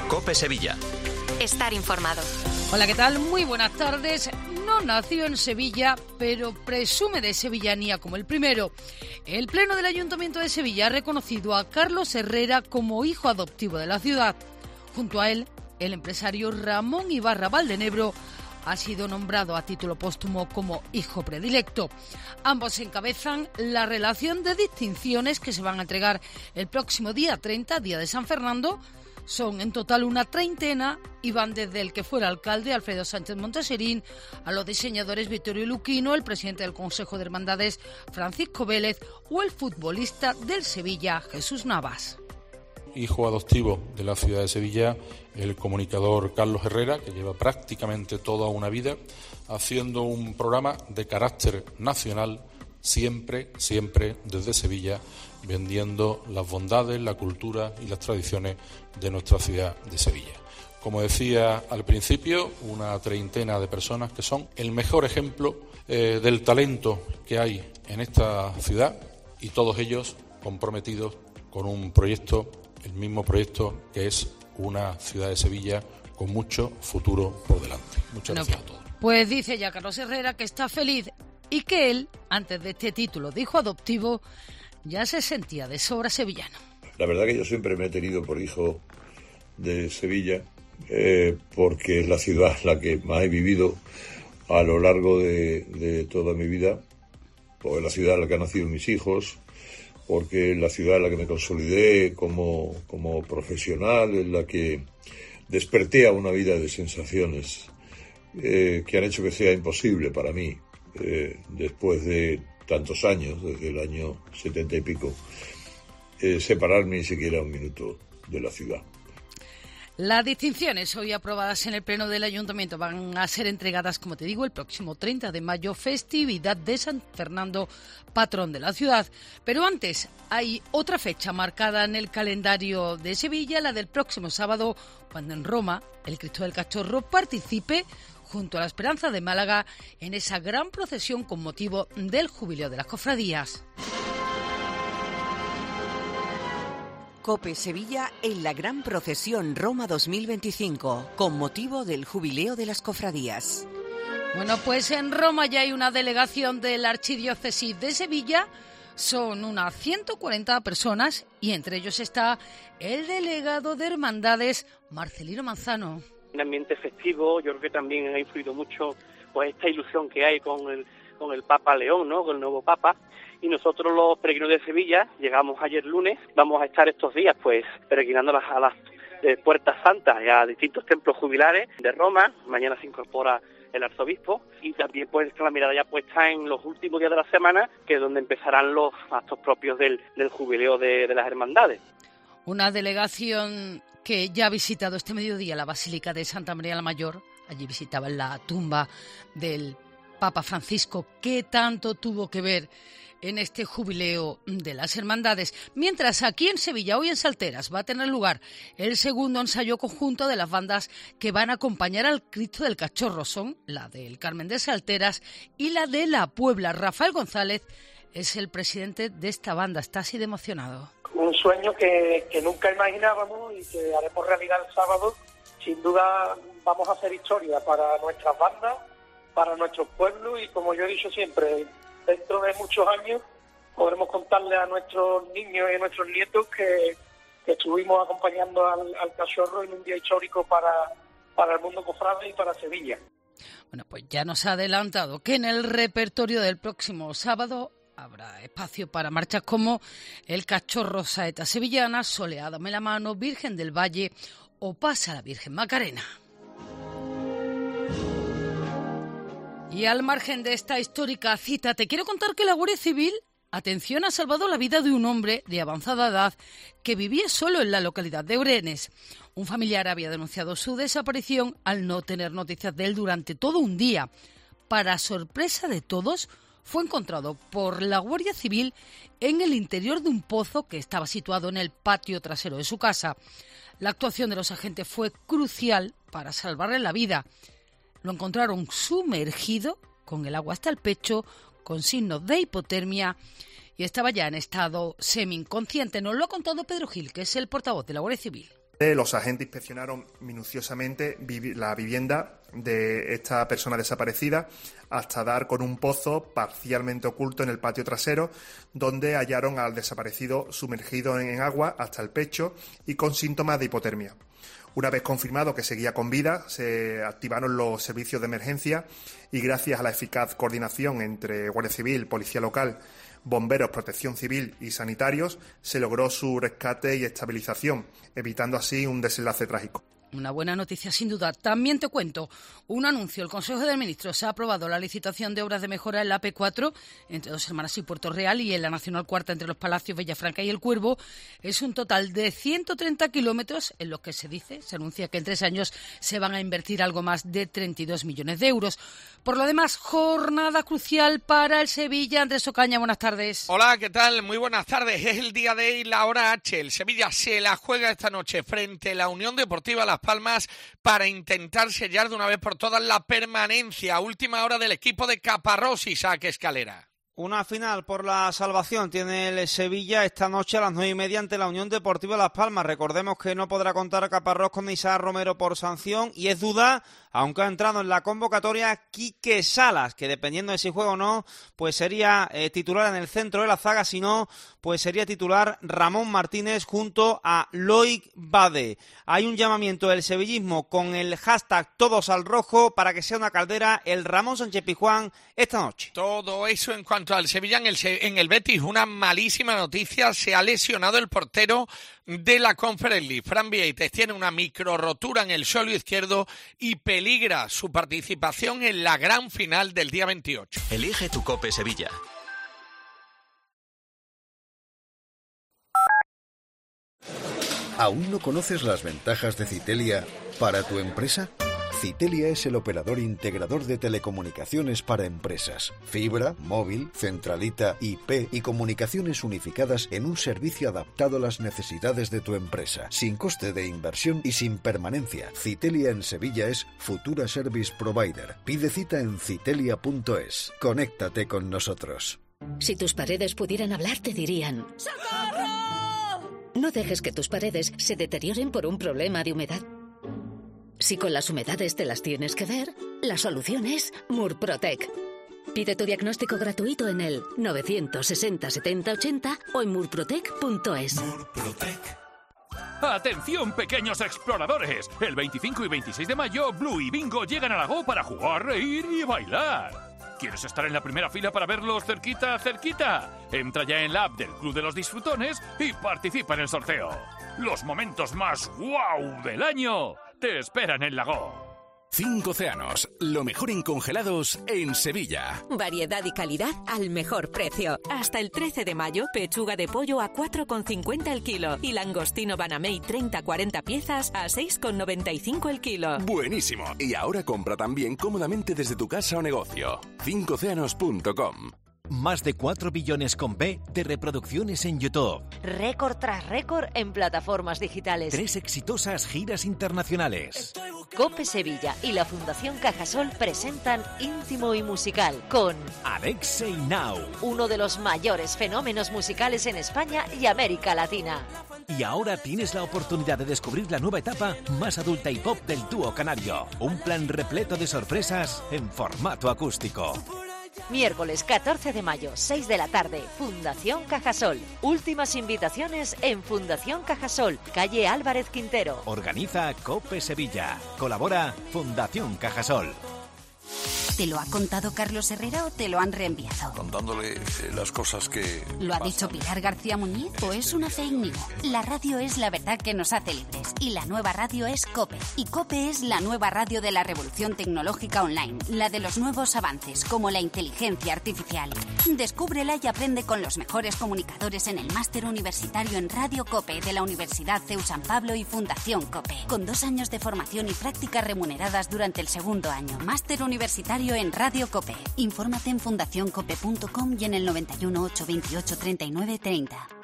COPE Sevilla. Estar informado. Hola, ¿qué tal? Muy buenas tardes. No nació en Sevilla, pero presume de sevillanía como el primero. El Pleno del Ayuntamiento de Sevilla ha reconocido a Carlos Herrera como hijo adoptivo de la ciudad. Junto a él, el empresario Ramón Ibarra Valdenebro ha sido nombrado a título póstumo como hijo predilecto. Ambos encabezan la relación de distinciones que se van a entregar el próximo día 30, día de San Fernando. Son en total una treintena y van desde el que fuera alcalde, Alfredo Sánchez Monteserín, a los diseñadores Vittorio Luquino, el presidente del Consejo de Hermandades, Francisco Vélez, o el futbolista del Sevilla, Jesús Navas. Hijo adoptivo de la ciudad de Sevilla, el comunicador Carlos Herrera, que lleva prácticamente toda una vida haciendo un programa de carácter nacional, siempre desde Sevilla, vendiendo las bondades, la cultura y las tradiciones de nuestra ciudad de Sevilla. Como decía al principio, una treintena de personas que son el mejor ejemplo del talento que hay en esta ciudad, y todos ellos comprometidos con un proyecto, el mismo proyecto que es una ciudad de Sevilla con mucho futuro por delante. Muchas gracias a todos. Pues dice ya Carlos Herrera que está feliz y que él, antes de este título de hijo adoptivo, ya se sentía de sobra sevillano. La verdad que yo siempre me he tenido por hijo de Sevilla, porque es la ciudad en la que más he vivido a lo largo de toda mi vida, porque es la ciudad en la que han nacido mis hijos, porque es la ciudad en la que me consolidé como profesional, en la que desperté a una vida de sensaciones que han hecho que sea imposible para mí, después de tantos años, desde el año 70 y pico, separarme ni siquiera un minuto de la ciudad. Las distinciones hoy aprobadas en el Pleno del Ayuntamiento van a ser entregadas, como te digo, el próximo 30 de mayo, festividad de San Fernando, patrón de la ciudad. Pero antes hay otra fecha marcada en el calendario de Sevilla, la del próximo sábado, cuando en Roma el Cristo del Cachorro participe junto a la Esperanza de Málaga en esa gran procesión con motivo del Jubileo de las Cofradías. COPE Sevilla en la gran procesión Roma 2025, con motivo del Jubileo de las Cofradías. Bueno, pues en Roma ya hay una delegación de la Archidiócesis de Sevilla. Son unas 140 personas y entre ellos está el delegado de Hermandades, Marcelino Manzano. Un ambiente festivo, yo creo que también ha influido mucho pues esta ilusión que hay con el Papa León, ¿no? Con el nuevo Papa. Y nosotros los peregrinos de Sevilla llegamos ayer lunes, vamos a estar estos días pues peregrinando a las puertas santas y a distintos templos jubilares de Roma. Mañana se incorpora el arzobispo y también pues la mirada ya puesta en los últimos días de la semana, que es donde empezarán los actos propios del jubileo de las hermandades. Una delegación que ya ha visitado este mediodía la Basílica de Santa María la Mayor. Allí visitaban la tumba del Papa Francisco, que tanto tuvo que ver en este jubileo de las hermandades. Mientras aquí en Sevilla, hoy en Salteras, va a tener lugar el segundo ensayo conjunto de las bandas que van a acompañar al Cristo del Cachorro. Son la del Carmen de Salteras y la de la Puebla. Rafael González es el presidente de esta banda, está así de emocionado. Un sueño que nunca imaginábamos y que haremos realidad el sábado. Sin duda vamos a hacer historia para nuestras bandas, para nuestros pueblos, y como yo he dicho siempre, dentro de muchos años podremos contarle a nuestros niños y a nuestros nietos que estuvimos acompañando al Cachorro en un día histórico para el mundo cofrade y para Sevilla. Bueno, pues ya nos ha adelantado que en el repertorio del próximo sábado habrá espacio para marchas como el Cachorro Saeta Sevillana, Soleádame la mano, Virgen del Valle o Pasa la Virgen Macarena. Y al margen de esta histórica cita, te quiero contar que la Guardia Civil, atención, ha salvado la vida de un hombre de avanzada edad que vivía solo en la localidad de Orenes. Un familiar había denunciado su desaparición al no tener noticias de él durante todo un día. Para sorpresa de todos, fue encontrado por la Guardia Civil en el interior de un pozo que estaba situado en el patio trasero de su casa. La actuación de los agentes fue crucial para salvarle la vida. Lo encontraron sumergido, con el agua hasta el pecho, con signos de hipotermia, y estaba ya en estado semi-inconsciente. Nos lo ha contado Pedro Gil, que es el portavoz de la Guardia Civil. Los agentes inspeccionaron minuciosamente la vivienda de esta persona desaparecida hasta dar con un pozo parcialmente oculto en el patio trasero, donde hallaron al desaparecido sumergido en agua hasta el pecho y con síntomas de hipotermia. Una vez confirmado que seguía con vida, se activaron los servicios de emergencia y gracias a la eficaz coordinación entre Guardia Civil, Policía Local, Bomberos, Protección Civil y sanitarios, se logró su rescate y estabilización, evitando así un desenlace trágico. Una buena noticia, sin duda. También te cuento un anuncio. El Consejo de Ministros ha aprobado la licitación de obras de mejora en la AP4 entre Dos Hermanas y Puerto Real y en la Nacional Cuarta entre Los Palacios, Villafranca y El Cuervo. Es un total de 130 kilómetros en los que se anuncia que en 3 años se van a invertir algo más de 32 millones de euros. Por lo demás, jornada crucial para el Sevilla. Andrés Ocaña, buenas tardes. Hola, ¿qué tal? Muy buenas tardes. Es el día D y la hora H. El Sevilla se la juega esta noche frente a la Unión Deportiva Las Palmas para intentar sellar de una vez por todas la permanencia. Última hora del equipo de Caparrós, Isaac Escalera. Una final por la salvación tiene el Sevilla esta noche a las 9:30 ante la Unión Deportiva Las Palmas. Recordemos que no podrá contar Caparrós con Isaac Romero por sanción y es duda, aunque ha entrado en la convocatoria, Quique Salas, que dependiendo de si juega o no, pues sería titular en el centro de la zaga, si no, pues sería titular Ramón Martínez junto a Loic Bade. Hay un llamamiento del sevillismo con el hashtag Todos al Rojo para que sea una caldera el Ramón Sánchez Pizjuán esta noche. Todo eso en cuanto al Sevilla. En el Betis, una malísima noticia, se ha lesionado el portero de la Conference League. Fran Vieites tiene una micro rotura en el suelo izquierdo y peligra su participación en la gran final del día 28. Elige tu COPE Sevilla. ¿Aún no conoces las ventajas de Citelia para tu empresa? Citelia es el operador integrador de telecomunicaciones para empresas. Fibra, móvil, centralita, IP y comunicaciones unificadas en un servicio adaptado a las necesidades de tu empresa, sin coste de inversión y sin permanencia. Citelia en Sevilla es Futura Service Provider. Pide cita en citelia.es. Conéctate con nosotros. Si tus paredes pudieran hablar, te dirían: ¡socorro! No dejes que tus paredes se deterioren por un problema de humedad. Si con las humedades te las tienes que ver, la solución es Murprotec. Pide tu diagnóstico gratuito en el 960 70 80 o en murprotec.es. Murprotec. ¡Atención, pequeños exploradores! El 25 y 26 de mayo, Blue y Bingo llegan a Lago para jugar, reír y bailar. ¿Quieres estar en la primera fila para verlos cerquita, cerquita? Entra ya en la app del Club de los Disfrutones y participa en el sorteo. Los momentos más guau del año te esperan en Lago. 5 océanos, lo mejor en congelados en Sevilla. Variedad y calidad al mejor precio. Hasta el 13 de mayo, pechuga de pollo a 4,50 el kilo y langostino Banamey 30-40 piezas a 6,95 el kilo. Buenísimo. Y ahora compra también cómodamente desde tu casa o negocio. 5océanos.com. Más de 4 billones con B de reproducciones en YouTube. Récord tras récord en plataformas digitales. 3 exitosas giras internacionales. COPE Sevilla y la Fundación Cajasol presentan Íntimo y Musical con Alexei Now, uno de los mayores fenómenos musicales en España y América Latina. Y ahora tienes la oportunidad de descubrir la nueva etapa más adulta y pop del dúo canario. Un plan repleto de sorpresas en formato acústico. Miércoles 14 de mayo, 6 de la tarde, Fundación Cajasol. Últimas invitaciones en Fundación Cajasol, calle Álvarez Quintero. Organiza COPE Sevilla. Colabora Fundación Cajasol. ¿Te lo ha contado Carlos Herrera o te lo han reenviado? Contándole las cosas que... ¿Lo ha dicho Pilar García Muñiz o es una fake news? La radio es la verdad que nos hace libres y la nueva radio es COPE. Y COPE es la nueva radio de la revolución tecnológica online, la de los nuevos avances como la inteligencia artificial. Descúbrela y aprende con los mejores comunicadores en el máster universitario en Radio COPE de la Universidad CEU San Pablo y Fundación COPE, con 2 años de formación y prácticas remuneradas durante el segundo año. Máster universitario en Radio COPE. Infórmate en fundacioncope.com y en el 91 828 39 30.